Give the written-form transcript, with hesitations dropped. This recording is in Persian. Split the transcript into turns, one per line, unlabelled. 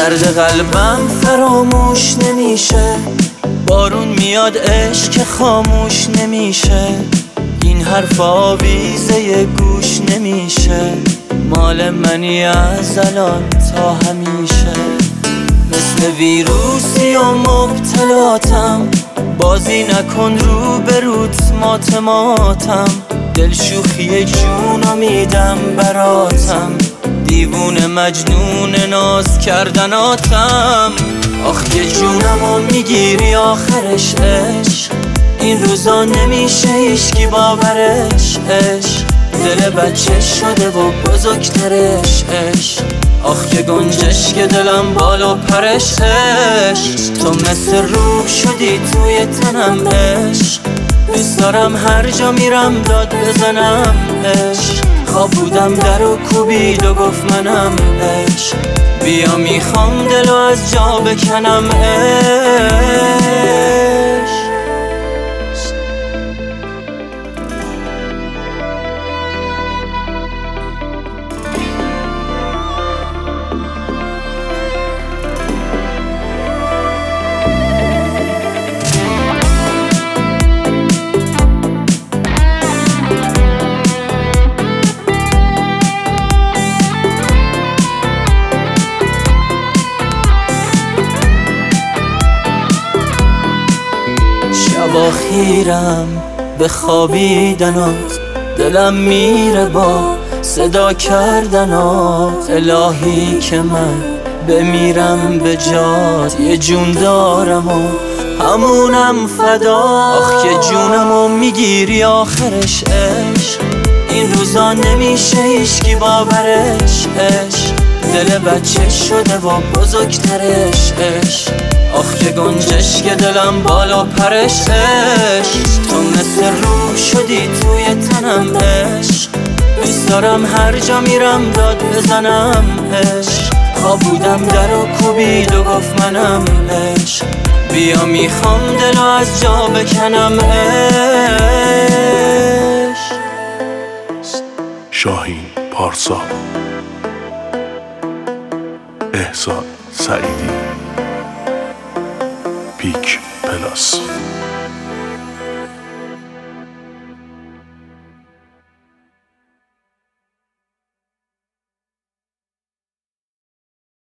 درد قلبم فراموش نمیشه، بارون میاد عشق که خاموش نمیشه، این حرف آویزه گوش نمیشه، مال منی از الان تا همیشه. مثل ویروسی و مبتلاتم، بازی نکن رو بروت ماتم، دلشوخی جونو میدم براتم، دیوونه مجنون ناز کردناتم. آخ یه جونمو میگیری آخرش عشق، این روزا نمیشه هیچکی باورش عشق، دل بچه شده و بزرگترش عشق. آخ که گنجش که دلم بالا پرش عشق، تو مثل روح شدی توی تنم عشق، دوست دارم هر جا میرم داد بزنم عشق. خواب بودم در و کوبید و گفت منم عشق، بیا میخوام دلو از جا بکنم عشق. شبا خیرم به خوابیدنات، دلم میره با صدا کردنات، الهی که من بمیرم به جات، یه جون دارم و همونم فدا. آخ که جونمو میگیری آخرش عشق، این روزا نمیشه هیچکی باورش عشق، دل بچه شده و بزرگترش عشق. آخ که گنجش که دلم بالا پرش عشق، تو مثل روح شدی توی تنم عشق، دوست دارم هر جا میرم داد بزنم عشق. خواب بودم در و کوبید و گفت منم عشق، بیا میخوام دلو از جا بکنم عشق.
شاهین پارسا، احسان سعیدی، پیک پلاس.